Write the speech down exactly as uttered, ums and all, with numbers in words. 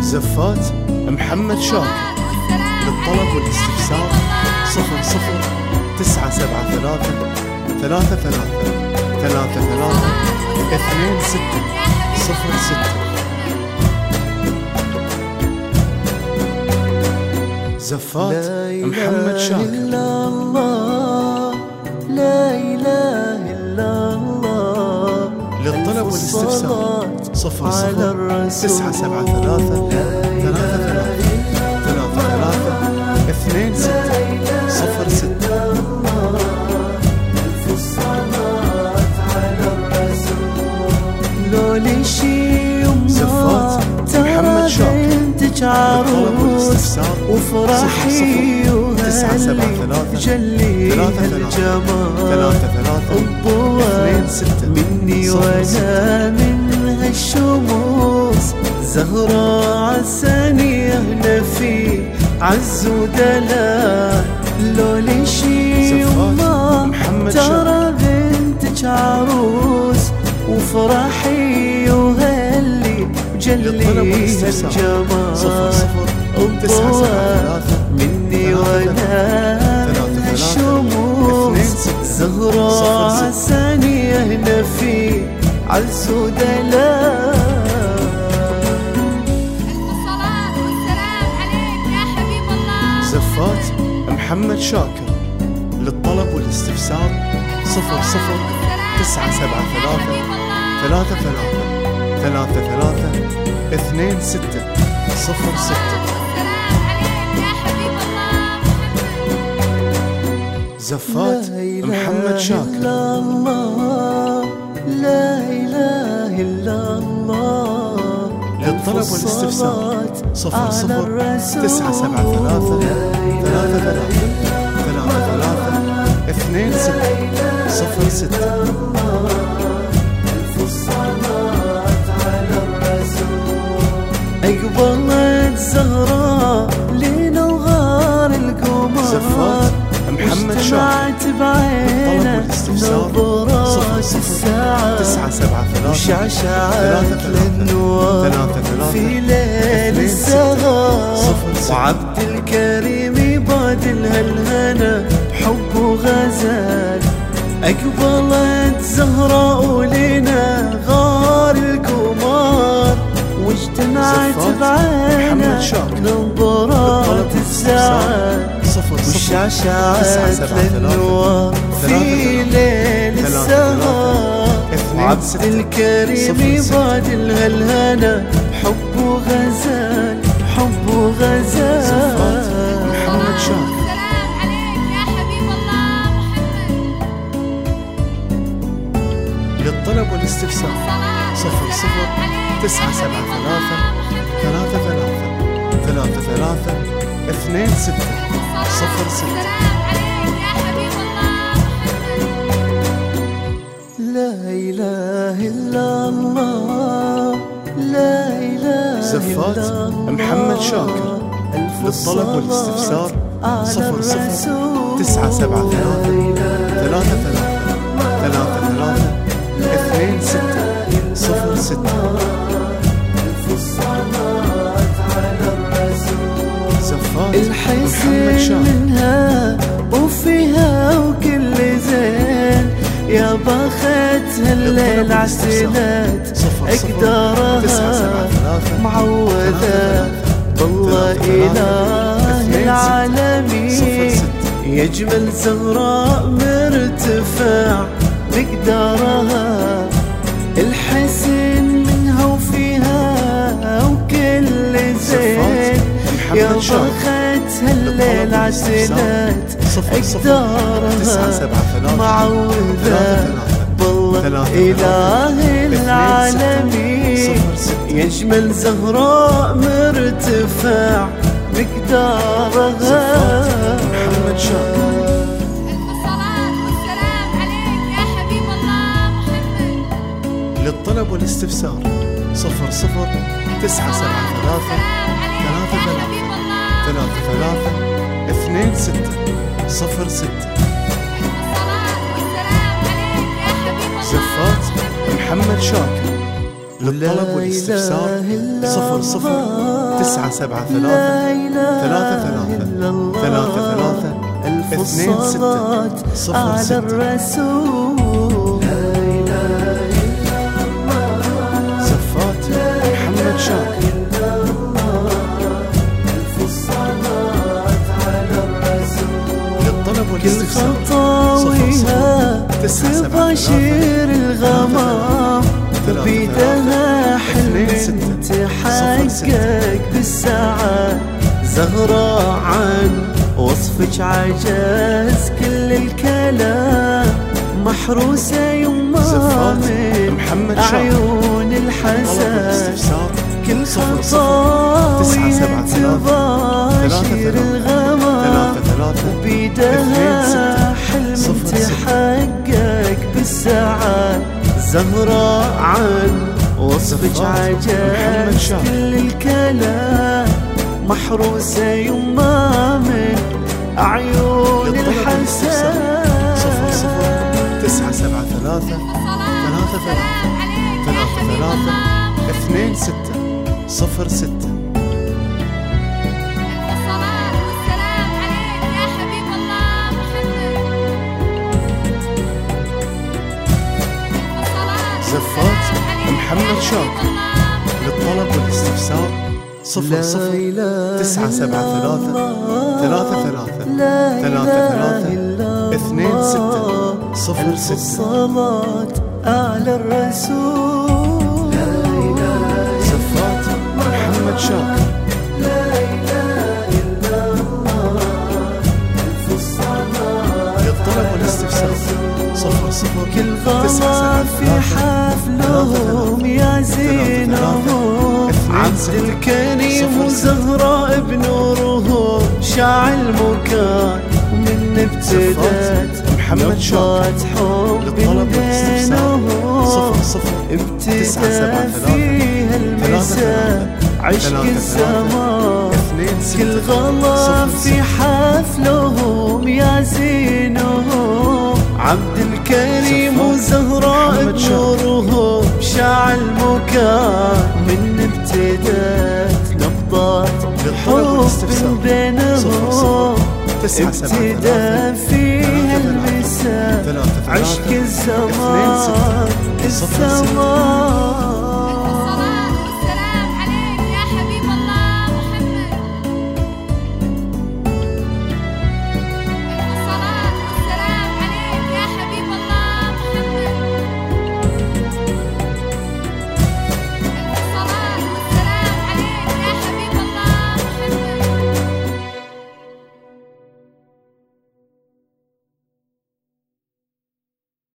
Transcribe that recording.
زفات محمد شاكر. للطلب والاستفسار صفر صفر تسعة سبعة ثلاثة ثلاثة ثلاثة ثلاثة ثلاثة اثنين ستة صفر ستة. زفات محمد شاكر. لا إله إلا الله. للطلب والاستفسار صفر صفر تسعة سبعة ثلاثة ثلاثة ثلاثة ثلاثة ثلاثة اثنين ستة صفر ستة. لولي شي زفات محمد شاكر. للطلب والاستفسار وفرحي وهلي جلي الجمال ثلاثة ثلاثة اثنين ستة مني وانا من هالشموس زهرة عسانية نفي عز ودلال. لولي شي وما ترى بنتك عروس وفرحي وهلي جلي هالجمال. صفر صفر تسعة سبعة ثلاثة مني وانا من الشموس زهرة عسانية نفي عز ودلال. الصلاة والسلام عليك يا حبيب الله. زفات محمد شاكر. للطلب والاستفسار صفر صفر تسعة سبعة ثلاثة ثلاثة ثلاثة ثلاثة ثلاثة اثنين ستة صفر ستة. زفات محمد شاكر. لا إله إلا الله. للطلب والاستفسار صفر صفر تسعة سبعة ثلاثة ثلاثة ثلاثة ثلاثة ثلاثة اثنين ستة صفر ستة. أقبلت زهراء لينا وغار القمر. زفات محمد شاكر. بعينه نظرات الساعة تسعة سبعة ثلاثة وشعشعت للنوار في ليل السهر. وعبد الكريم بادل هالهنا بحب وغزال. أقبلت زهراء ولينا غار القمر واجتمعت بعينه نظرات الساعة وشعشعت للنوار في ليل السهر. عبد الكريم بادل هالهنا حب وغزال حب وغزال. محمد شاكر. السلام عليك يا حبيب الله محمد. للطلب والاستفسار صفر صفر تسعة سبعة ثلاثة ثلاثة ثلاثة ثلاثة ثلاثة اثنين ستة صفر ستة. لا إله إلا الله. لا إله زفات إلا الله. محمد شاكر. للطلب والاستفسار صفر صفر تسعة سبعة ثلاثة ثلاثة ثلاثة ثلاثة ثلاثة اثنين ستة صفر ستة. زفات محمد شاكر. منها وفيها وكل زين يا باخت هالليل عسلات اقدارها معوذة بالله إله العالمين. يجمل زهراء مرتفع مقدارها الحسن منها وفيها وكل زين يا باخت هالليل عسلات اقدارها معوذة بالله إله العالمين. يجمل زهراء مرتفع مقدارها. محمد شاكر. الصلاة والسلام عليك يا حبيب الله محمد. للطلب والاستفسار صفر صفر تسعة سبعة ثلاثة ثلاثة ثلاثة ثلاثة ثلاثة اثنين ستة صفر ستة. زفات محمد شاكر. للطلب والاستفسار صفر صفر تسعة سبعة ثلاثة ثلاثة ثلاثة ثلاثة ثلاثة اثنين ستة صفر ستة. زفات محمد شاكر. للطلب والاستفسار صفر صفر تسعة سبعة تباشر الغمام وبيدها حلم تحقق بالساعات. زهرة عن وصفك عجز كل الكلام، محروسة يما من عيون الحسن. كل خطاوي تباشر الغمام وبيدها حلم تحقق بالساعات. زهرة عن وصفك عجز كل الكلام، محروسة يما من عيون الحسن. صفر صفر تسعة سبعة ثلاثة ثلاثة ثلاثة ثلاثة ثلاثة اثنين ستة صفر ستة. الصلاة والسلام عليك يا حبيب الله محمد. زفات محمد شاكر. للطلب والاستفسار صفر صفر تسعة سبعة ثلاثة ثلاثة ثلاثة ثلاثة ثلاثة اثنين ستة صفر ستة. الصلاة على الرسول. زفات محمد شاكر. للطلب والاستفسار صفر صفر كل غلا في حفلهم يا زينهم، عبد الكريم وزهراء بنورهم شاع المكان. ومن ابتدت محمد شاكر. حب بينهم ابتدى فيها المساء عشق الزمان. كل غلا في حفلهم يا زينهم، عبد الكريم وزهراء بنورهم شاع المكان. من ابتدت نبضات حب بينهم ابتدى فيها المساء عشق الزمان.